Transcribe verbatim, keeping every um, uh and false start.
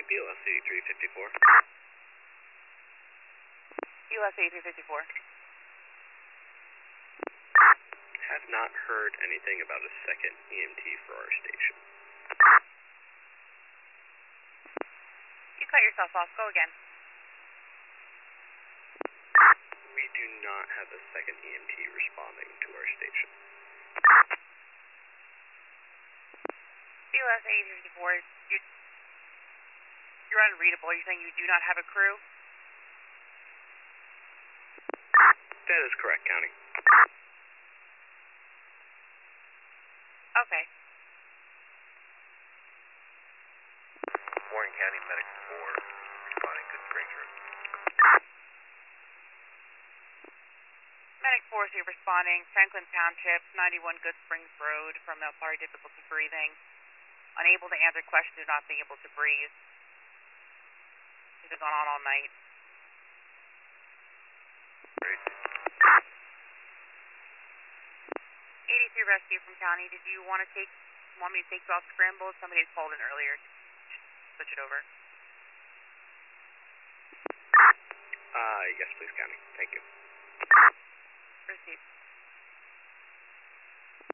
B L S eighty-three fifty-four. B L S eighty-three fifty-four. Have not heard anything about a second E M T for our station. You cut yourself off. Go again. We do not have a second E M T responding to our station. B L S eighty-three fifty-four, you're, you're unreadable. You're saying you do not have a crew? That is correct, County. Okay. Warren County Medic four, responding Good Springs Road. Medic four, so you're responding. Franklin Township, ninety-one Good Springs Road, from El Par, difficulty breathing. Unable to answer questions, do not being able to breathe. This has gone on all night. Great. eighty-three Rescue from County, did you want to take, want me to take you off scramble? Somebody had called in earlier. Switch it over. Uh, yes, please, County. Thank you. Proceed.